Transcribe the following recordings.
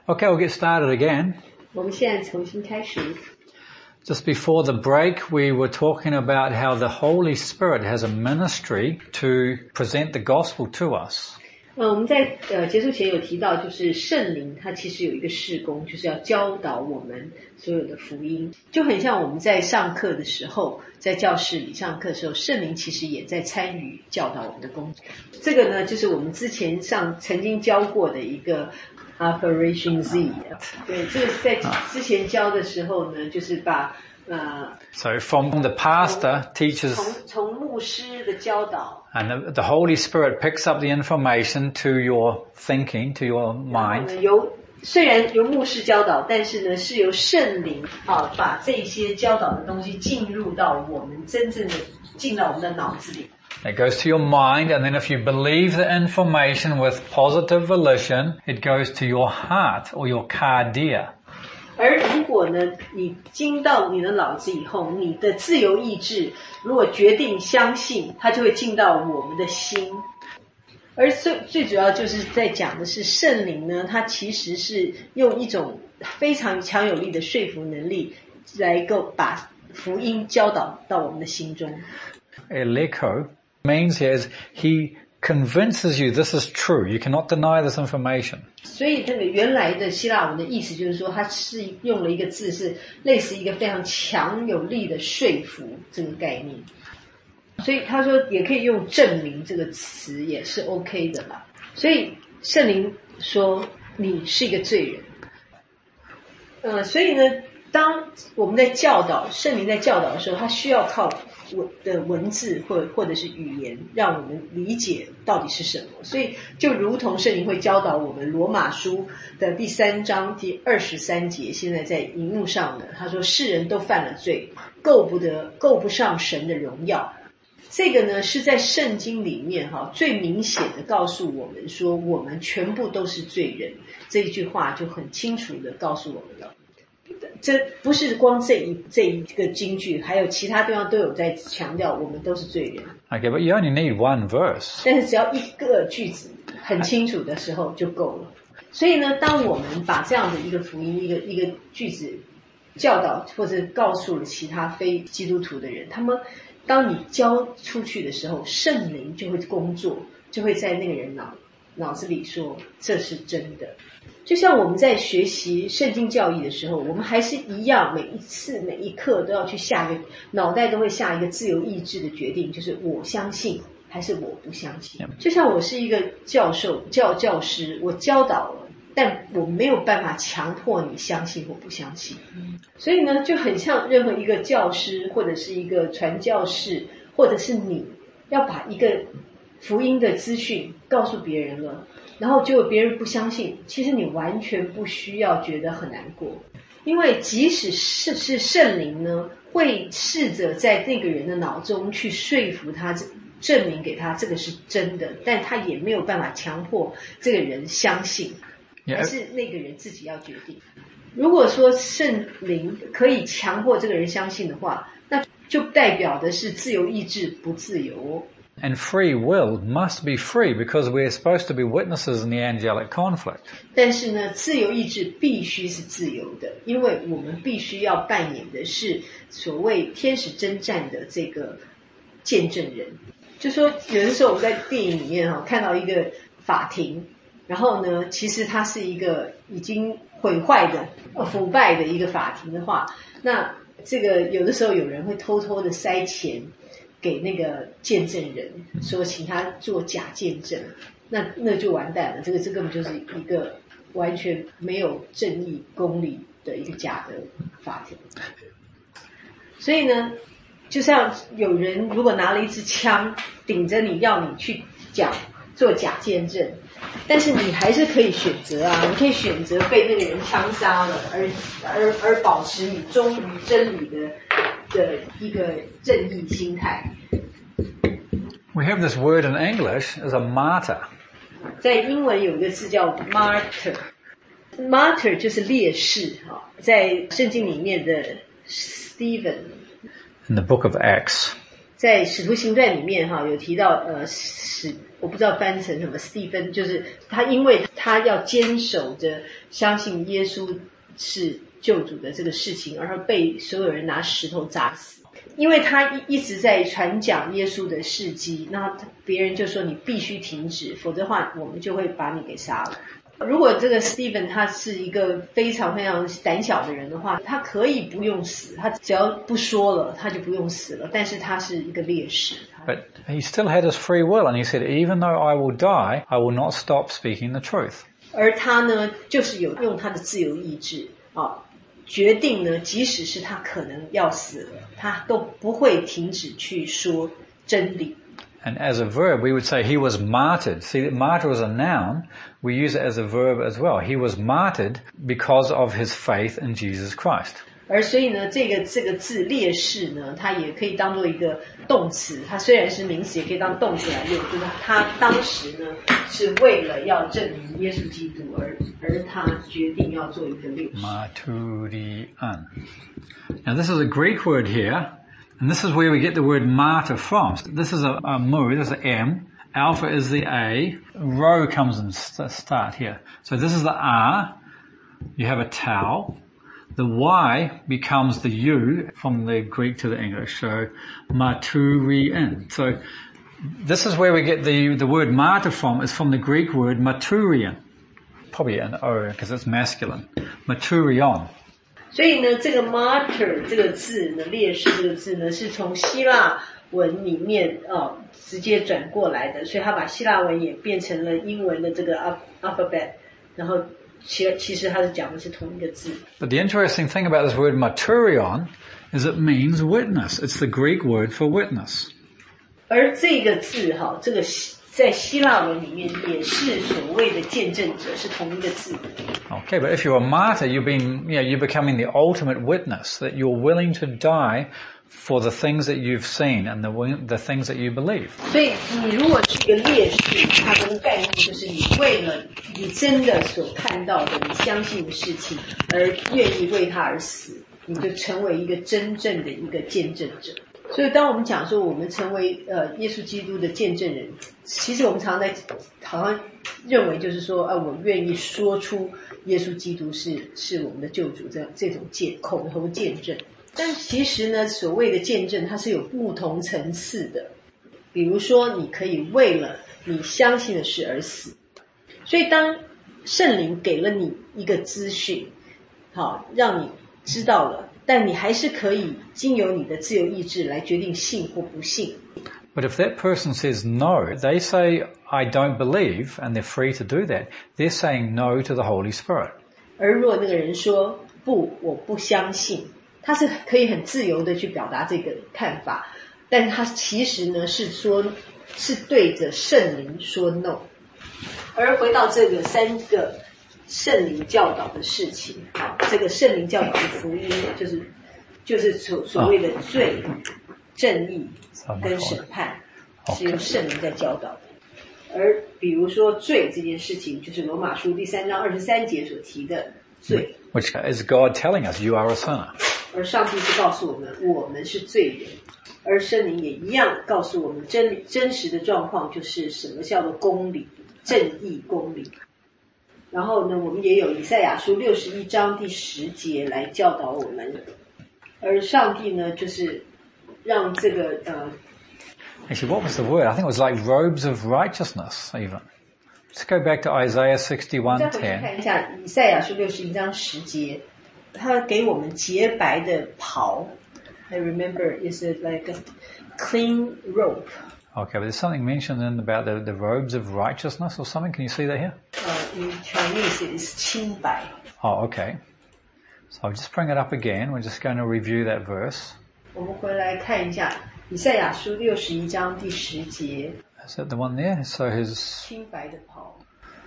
Okay, we'll get started again. 我们现在重新开始。 Just before the break, we were talking about how the Holy Spirit has a ministry to present the gospel to us. 我们在结束前有提到，就是圣灵它其实有一个事工，就是要教导我们所有的福音，就很像我们在上课的时候，在教室里上课的时候，圣灵其实也在参与教导我们的工作。这个呢，就是我们之前曾经教过的一个 Operation Z。对，这个在之前教的时候呢，就是把 So from the pastor teaches, 从牧师的教导 and the Holy Spirit picks up the information to your thinking, to your mind. 虽然由牧师教导，但是呢是由圣灵把这些教导的东西进入到我们真正的进到我们的脑子里。 It goes to your mind, and then if you believe the information with positive volition, it goes to your heart or your cardia. 而如果呢，你进到你的脑子以后，你的自由意志如果决定相信，它就会进到我们的心。而最主要就是在讲的是圣灵呢，它其实是用一种非常强有力的说服能力来够把福音教导到我们的心中。 Eleko means he convinces you this is true. You cannot deny this information. 所以那个原来的希腊文的意思就是说，它是用了一个字，是类似一个非常强有力的说服这个概念。所以他说也可以用证明这个词也是 OK 的啦。所以圣灵说你是一个罪人。所以呢，当我们在教导圣灵在教导的时候，他需要靠的文字或者是语言让我们理解到底是什么。所以就如同圣灵会教导我们罗马书的第3章第23节，现在在荧幕上的，他说世人都犯了罪，够不上神的荣耀。这个呢是在圣经里面最明显的告诉我们说我们全部都是罪人，这一句话就很清楚的告诉我们了。这不是光这一个金句，还有其他地方都有在强调我们都是罪人。 Okay, but you only need one verse. 但是只要一个句子很清楚的时候就够了。所以呢，当我们把这样的一个福音一个句子教导或者告诉了其他非基督徒的人，他们当你教出去的时候，圣灵就会工作，就会在那个人脑子里说这是真的。就像我们在学习圣经教义的时候，我们还是一样，每一次每一课都要去脑袋都会下一个自由意志的决定，就是我相信还是我不相信。就像我是一个教师，我教导了，但我没有办法强迫你相信或不相信。所以呢，就很像任何一个教师或者是一个传教士，或者是你要把一个福音的资讯告诉别人了，然后结果别人不相信，其实你完全不需要觉得很难过。因为即使是圣灵呢，会试着在那个人的脑中去说服他，证明给他这个是真的，但他也没有办法强迫这个人相信，还是那个人自己要决定。如果说圣灵可以强迫这个人相信的话，那就代表的是自由意志不自由。 And free will must be free because we're supposed to be witnesses in the angelic conflict. 但是呢，自由意志必须是自由的，因为我们必须要扮演的是所谓天使征战的这个见证人。就说有的时候我们在电影里面看到一个法庭，然后呢，其实它是一个已经毁坏的腐败的一个法庭的话，那这个有的时候有人会偷偷的塞钱给那个见证人，说请他做假见证，那就完蛋了。这根本就是一个完全没有正义公理的一个假的法庭。所以呢，就像有人如果拿了一支枪顶着你，要你去做假见证，但是你还是可以选择啊，你可以选择被那个人枪杀了，而保持你忠于真理的一个正义心态。 We have this word in English as a martyr. 在英文有一个字叫 martyr 就是烈士在圣经里面的 Stephen In the book of Acts. 在使徒行传里面有提到我不知道翻成什么 Stephen， 就是他因为他要坚守着相信耶稣是救主的这个事情，而被所有人拿石头砸死。因为他一直在传讲耶稣的事迹，那别人就说你必须停止，否则的话我们就会把你给杀了。如果这个 Stephen 他是一个非常非常胆小的人的话，他可以不用死，他只要不说了他就不用死了，但是他是一个烈士。 But he still had his free will, and he said, even though I will die, I will not stop speaking the truth. 而他呢就是有用他的自由意志决定呢，即使是他可能要死了，他都不会停止去说真理。 And as a verb, we would say he was martyred. See, martyr is a noun. We use it as a verb as well. He was martyred because of his faith in Jesus Christ. 而所以呢，这个字烈士呢，它也可以当做一个动词。它虽然是名词，也可以当动词来用。就是他当时呢，是为了要证明耶稣基督而他决定要做一个烈士。 Martyrian. Now this is a Greek word here, and this is where we get the word martyr from. This is a mu, this is an M. Alpha is the A. Rho comes in start here. So this is the R. You have a tau. The Y becomes the U from the Greek to the English. So martyrian. So this is where we get the word martyr from. It's from the Greek word martyrian. Probably an O because it's masculine. Martyrion. 所以呢，这个 martyr 这个字呢，烈士这个字呢，是从希腊文里面直接转过来的，所以他把希腊文也变成了英文的这个 alphabet， 然后其实他是讲的是同一个字。 But the interesting thing about this word martyrion is it means witness. It's the Greek word for witness. 而这个字这个在希腊文里面也是所谓的见证者，是同一个字。 Okay, but if you're a martyr, you're becoming the ultimate witness, that you're willing to die for the things that you've seen and the things that you believe. 所以你如果是一个烈士，它的概念就是你为了你真的所看到的你相信的事情而愿意为它而死，你就成为一个真正的一个见证者。所以当我们讲说我们成为耶稣基督的见证人，其实我们常常在好像认为就是说我愿意说出耶稣基督是我们的救主，这种口头见证。但其实呢，所谓的见证它是有不同层次的。比如说你可以为了你相信的事而死，所以当圣灵给了你一个资讯让你知道了，但你还是可以经由你的自由意志来决定信或不信。 But if that person says no, they say, I don't believe, and they're free to do that. They're saying no to the Holy Spirit. 而如果那个人说不，我不相信，他是可以很自由的去表达这个看法，但他其实呢是对着圣灵说 no。 而回到这个三个圣灵教导的事情这个圣灵教导的福音就是所谓的罪、正义跟审判是由圣灵在教导的。而比如说罪这件事情，就是罗马书第3章23节所提的罪， Which is God telling us, you are a sinner. 而上帝是告诉我们是罪人，而圣灵也一样告诉我们真实的状况就是什么叫做公理、正义、公理。然后呢，我们也有以赛亚书61章第10节来教导我们，而上帝呢就是让这个 Actually, what was the word? I think it was like robes of righteousness, even. Let's go back to Isaiah 61:10. 再回去看一下以赛亚书61章10节，他给我们洁白的袍。I remember it's like a clean robe. Okay, but there's something mentioned about the robes of righteousness or something. Can you see that here? In Chinese it is 清白。 Oh, okay. So I'll just bring it up again. We're just going to review that verse. 我们回来看一下以赛亚书61章第10节。 Is that the one there? So his 清白的袍。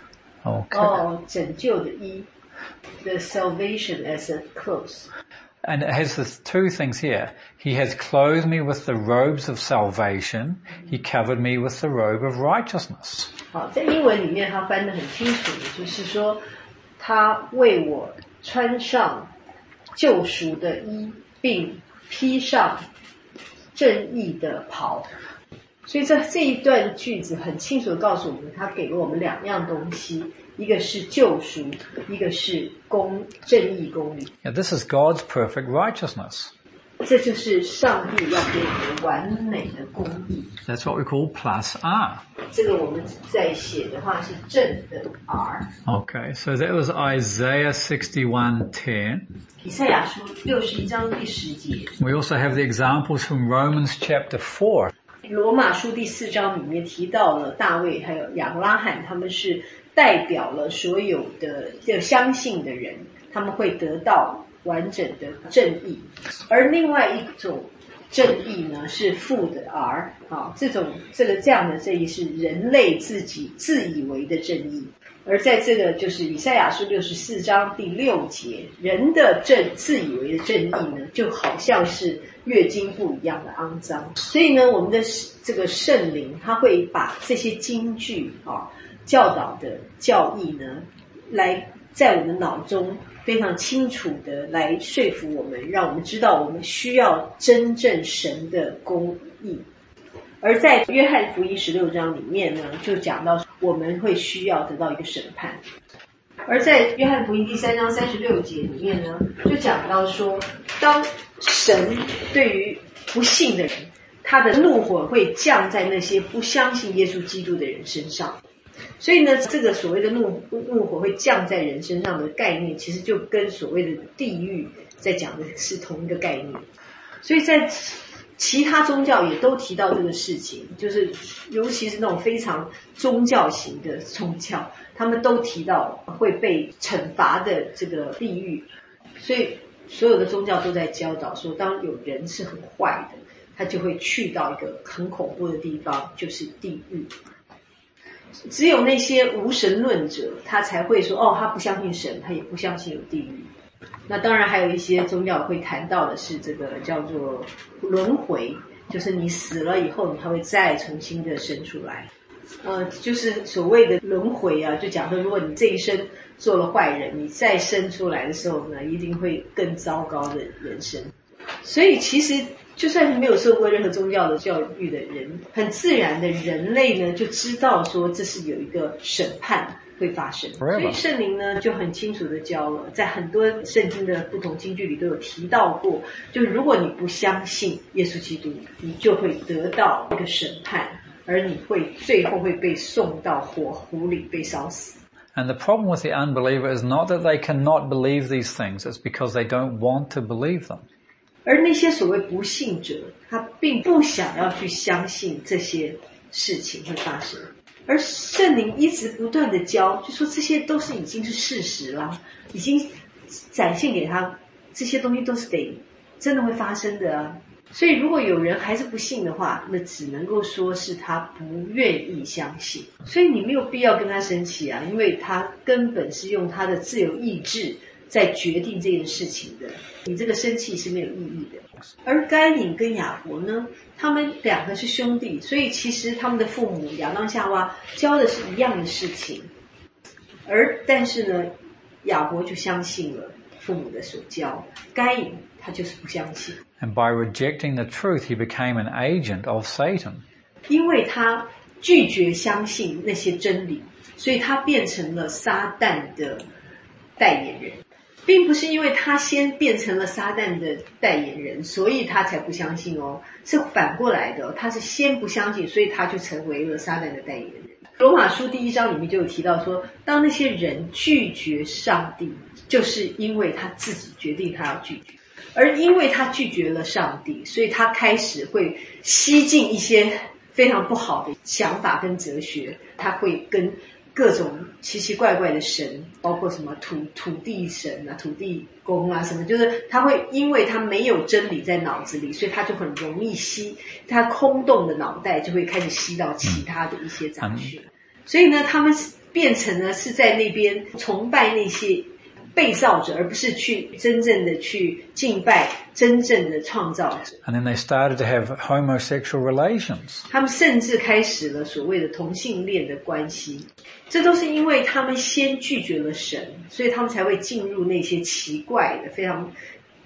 Okay. 拯救的衣。The salvation as a clothes. And it has the two things here. He has clothed me with the robes of salvation. He covered me with the robe of righteousness. 好，在英文里面他翻得很清楚的，就是说他为我穿上救赎的衣，并披上正义的袍。 所以这一段句子很清楚地告诉我们，他给了我们两样东西，一个是救赎，一个是正义公理。 Yeah, this is God's perfect righteousness. 这就是上帝要给我们完美的公义。 That's what we call plus R. 这个我们在写的话是正的 R。 Okay, so that was Isaiah 61:10. 以赛亚书61章第10节。 We also have the examples from Romans chapter 4. 罗马书第4章里面提到了大卫还有亚伯拉罕，他们是代表了所有的相信的人，他们会得到完整的正义。而另外一种正义呢是负的 R， 这样的正义是人类自己自以为的正义。而在这个就是以赛亚书64章第6节，人的自以为的正义呢，就好像是月经布一样的肮脏。所以呢，我们的这个圣灵，他会把这些金句教导的教义呢，来在我们脑中非常清楚的来说服我们，让我们知道我们需要真正神的公义。而在约翰福音16章里面呢，就讲到我们会需要得到一个审判。而在约翰福音第3章36节里面呢，就讲到说，当神对于不信的人，他的怒火会降在那些不相信耶稣基督的人身上。所以呢，这个所谓的怒火会降在人身上的概念，其实就跟所谓的地狱在讲的是同一个概念。所以在其他宗教也都提到这个事情，就是尤其是那种非常宗教型的宗教，他们都提到会被惩罚的这个地狱。所以所有的宗教都在教导说，当有人是很坏的，他就会去到一个很恐怖的地方，就是地狱。只有那些无神论者，他才会说他不相信神，他也不相信有地狱。那当然还有一些宗教会谈到的是这个叫做轮回，就是你死了以后，你还会再重新的生出来。就是所谓的轮回啊，就讲说如果你这一生做了坏人，你再生出来的时候呢，一定会更糟糕的人生。所以其实就算是没有受过任何宗教的教育的人，很自然的人类呢就知道说这是有一个审判会发生。所以圣灵呢就很清楚的教了，在很多圣经的不同经句里都有提到过，就是如果你不相信耶稣基督，你就会得到一个审判，而你会最后会被送到火湖里被烧死。 And the problem with the unbeliever is not that they cannot believe these things, it's because they don't want to believe them. 而那些所谓不信者，他并不想要去相信这些事情会发生。而圣灵一直不断的教，就说这些都是已经是事实啦，已经展现给他，这些东西都是得真的会发生的啊。所以如果有人还是不信的话，那只能够说是他不愿意相信。所以你没有必要跟他生气啊，因为他根本是用他的自由意志在决定这件事情的，你这个生气是没有意义的。而该隐跟亚伯呢，他们两个是兄弟，所以其实他们的父母亚当夏娃教的是一样的事情，但是呢，亚伯就相信了父母的所教，该隐他就是不相信。 And by rejecting the truth, he became an agent of Satan. 因为他拒绝相信那些真理，所以他变成了撒旦的代言人。并不是因为他先变成了撒旦的代言人，所以他才不相信哦，是反过来的，他是先不相信，所以他就成为了撒旦的代言人。罗马书第1章里面就有提到说，当那些人拒绝上帝，就是因为他自己决定他要拒绝，而因为他拒绝了上帝，所以他开始会吸进一些非常不好的想法跟哲学，他会跟各种奇奇怪怪的神，包括什么土地神啊、土地公啊什么，就是他会因为他没有真理在脑子里，所以他就很容易他空洞的脑袋就会开始吸到其他的一些杂讯。所以呢，他们变成了是在那边崇拜那些被造者，而不是去真正的去敬拜真正的创造者。 And then they started to have homosexual relations. 他们甚至开始了所谓的同性恋的关系，这都是因为他们先拒绝了神，所以他们才会进入那些奇怪的非常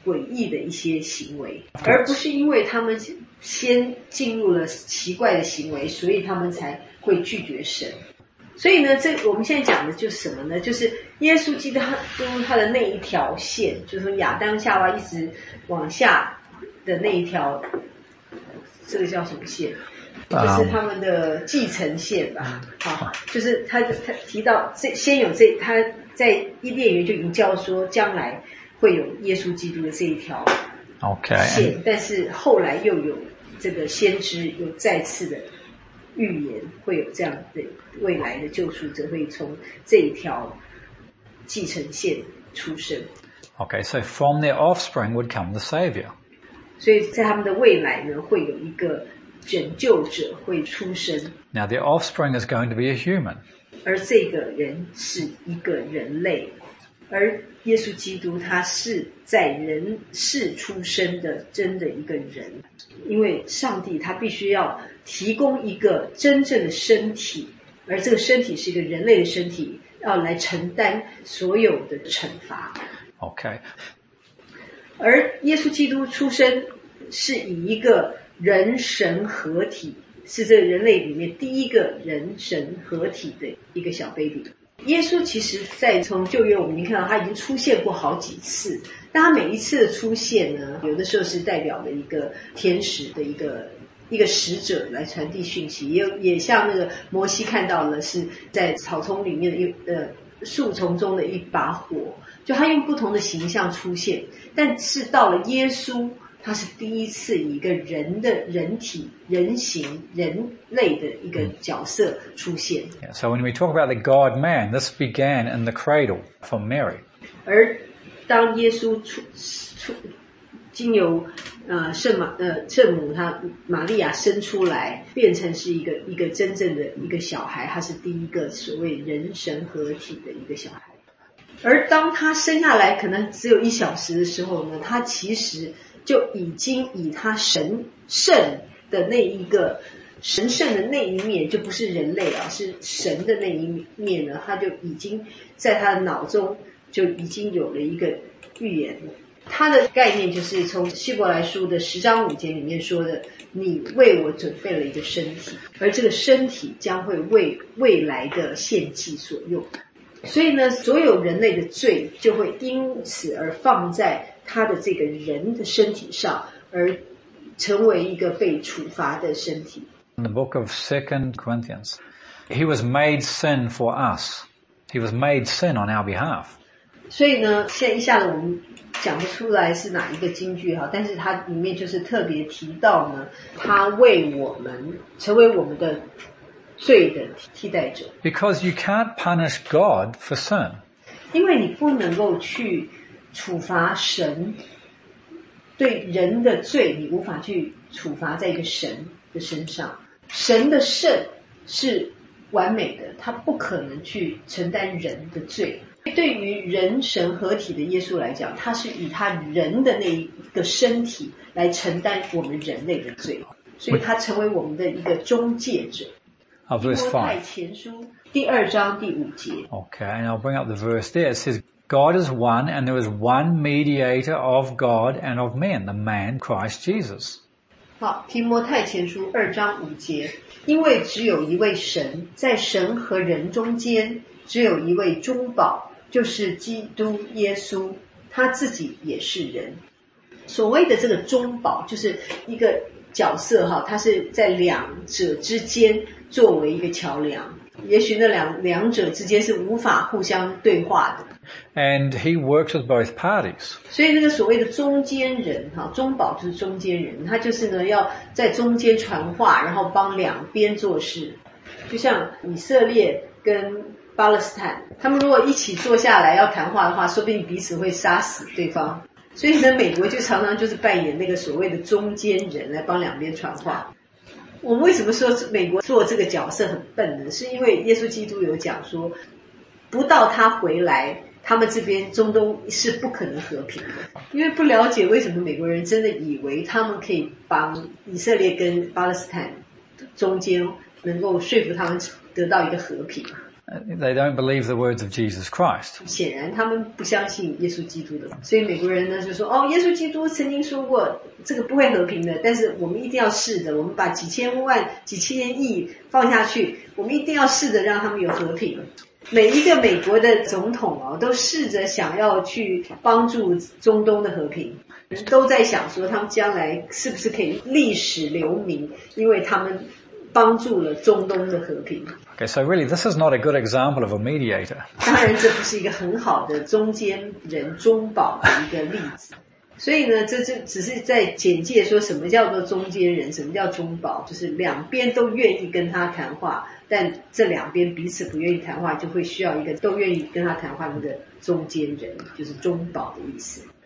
诡异的一些行为，而不是因为他们先进入了奇怪的行为，所以他们才会拒绝神。所以呢，我们现在讲的就是什么呢？就是耶稣基督他的那一条线，就是从亚当夏娃一直往下的那一条，这个叫什么线？就是他们的继承线吧。好，就是他提到先有他在伊甸园就已经教说将来会有耶稣基督的这一条线，但是后来又有这个先知有再次的预言，会有这样的未来的救赎者会从这一条继承线出生。 Okay, so from their offspring would come the Savior. 所以在他们的未来呢，会有一个拯救者会出生。 Now their offspring is going to be a human. 而这个人是一个人类，而耶稣基督他是在人世出生的真的一个人，因为上帝他必须要提供一个真正的身体，而这个身体是一个人类的身体，要来承担所有的惩罚。 Okay. 而耶稣基督出生是以一个人神合体，是这个人类里面第一个人神合体的一个小 baby。耶稣其实在从旧约我们已经看到他已经出现过好几次，但他每一次的出现呢，有的时候是代表了一个天使的一个使者来传递讯息，也像那个摩西看到了是在草丛里面的树丛中的一把火，就他用不同的形象出现，但是到了耶稣他是第一次以一个人的人体人形人类的一个角色出现。 Yeah, so when we talk about the God-man, this began in the cradle for Mary. 而当耶稣经由圣母她玛利亚生出来，变成是一个真正的一个小孩，他是第一个所谓人神合体的一个小孩。而当他生下来可能只有1小时的时候呢，他其实就已经以他神圣的那一个神圣的那一面，就不是人类啊，是神的那一面呢，他就已经在他的脑中就已经有了一个预言。他的概念就是从希伯来书的10章5节里面说的，你为我准备了一个身体，而这个身体将会为未来的献祭所用。所以呢，所有人类的罪就会因此而放在他的这个人的身体上，而成为一个被处罚的身体。 In the book of 2 Corinthians, he was made sin for us. He was made sin on our behalf. 所以呢，现在一下子我们讲不出来是哪一个金句哈，但是它里面就是特别提到呢，他为我们成为我们的罪的替代者。 Because you can't punish God for sin. 因为你不能够去处罚神对人的罪，你无法去处罚在一个神的身上。神的圣是完美的，他不可能去承担人的罪。对于人神合体的耶稣来讲，他是以他人的那一个身体来承担我们人类的罪，所以他成为我们的一个中介者。 Verse 5. 提摩太前书第2章第5节。 Okay, and I'll bring up the verse there. It says, God is one, and there is one mediator of God and of men, the man Christ Jesus. 好，提摩太前书2章5节，因为只有一位神，在神和人中间，只有一位中保，就是基督耶稣，他自己也是人。所谓的这个中保，就是一个角色哈，他是在两者之间作为一个桥梁，也许那两者之间是无法互相对话的。 And he works with both parties. 所以那个所谓的中间人哈，中保就是中间人，他就是呢要在中间传话，然后帮两边做事。就像以色列跟巴勒斯坦，他们如果一起坐下来要谈话的话，说不定彼此会杀死对方。所以呢，美国就常常就是扮演那个所谓的中间人来帮两边传话。我们为什么说美国做这个角色很笨呢？是因为耶稣基督有讲说，不到他回来，他们这边中东是不可能和平的。因为不了解为什么美国人真的以为他们可以帮以色列跟巴勒斯坦中间能够说服他们得到一个和平。 They don't believe the words of Jesus Christ. 显然他们不相信耶稣基督的，所以美国人呢就说耶稣基督曾经说过这个不会和平的，但是我们一定要试着，我们把几千万几千亿放下去，我们一定要试着让他们有和平。每一个美国的总统都试着想要去帮助中东的和平，都在想说他们将来是不是可以历史留名，因为他们帮助了中东的和平。 Okay, so really this is not a good example of a mediator. 当然这不是一个很好的中间人中保的一个例子。所以呢，这只是在简介说什么叫做中间人，什么叫中保，就是两边都愿意跟他谈话，但这两边彼此不愿意谈话，就会需要一个都愿意跟他谈话那个中间人，就是中保的意思。